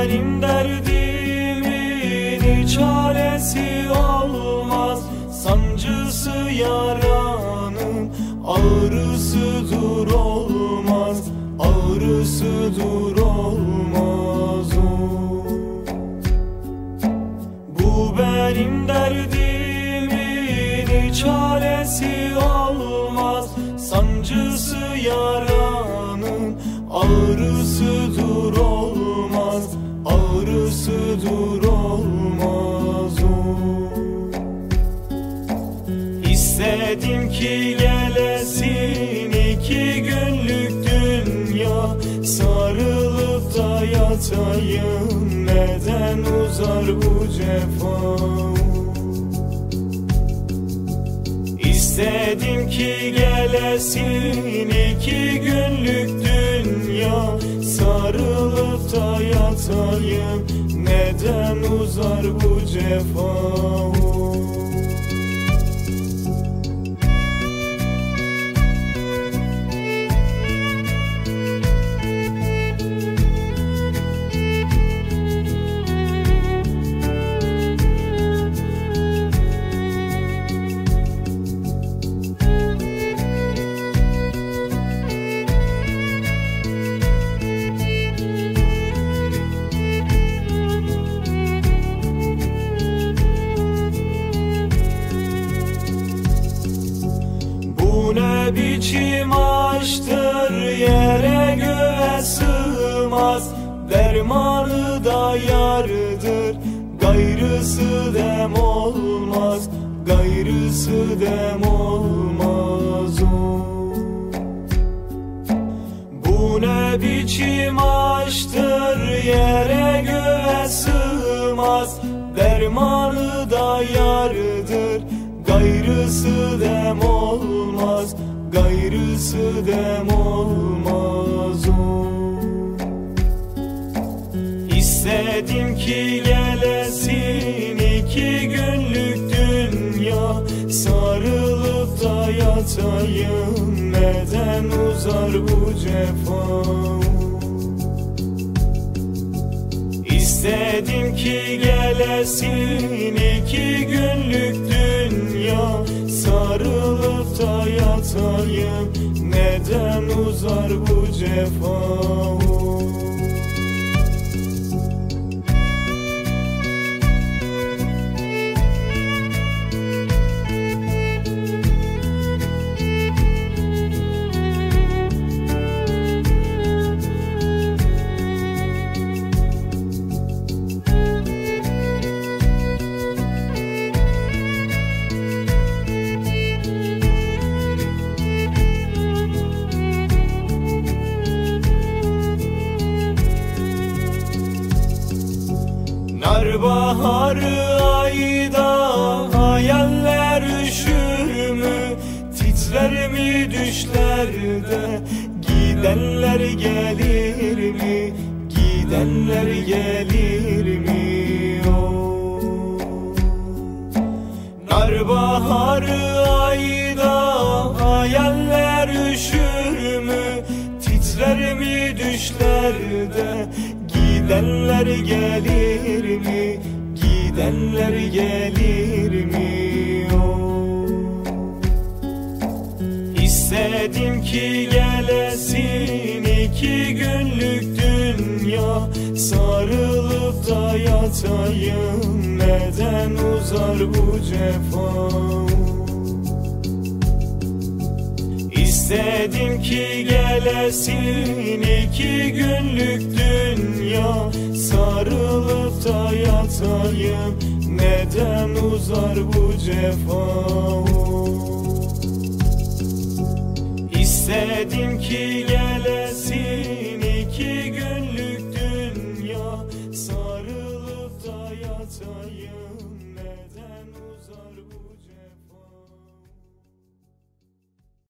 benim derdimin çaresi olmaz. Sancısı yaranın ağrısıdır olmaz, ağrısıdır olmaz o. Bu benim derdimin çaresi olmaz. Sancısı yaranın ağrısıdır olmaz, ağrısıdır olmaz o. İstedim ki gelesin 2 günlük dünya, sarılıp da yatayım, neden uzar bu cefa? İstedim ki gelesin 2 günlük dünya, sarılıp da yatayım, neden uzar bu cefa? Bu ne biçim aşktır, yere göğe sığmaz. Dermanı da yardır, gayrısı dem olmaz, gayrısı dem olmaz o. Bu ne biçim aşktır, yere göğe sığmaz. Dermanı da yardır, gayrısı dem olmaz, gayrısı dem olmaz o. İstedim ki gelesin 2 günlük dünya, sarılıp da yatayım, neden uzar bu cefa? İstedim ki gelesin 2 günlük dünya, sarılıp da yatayım, neden uzar bu cefa? Narbaharı ayda hayaller üşür mü? Titrer mi düşlerde? Gidenler gelir mi? Gidenler gelir mi? Oh. Narbaharı ayda hayaller üşür mü? Titrer mi düşlerde? Gidenler gelir mi? Gidenler gelir mi? Oh. İstedim ki gelesin 2 günlük dünya, sarılıp da yatayım, neden uzar bu cefa? İstedim ki gelesin 2 günlük dünya, sarılıp da yatayım, neden uzar bu cefa? İstedim ki gelesin 2 günlük dünya, sarılıp da yatayım, neden uzar bu cefa?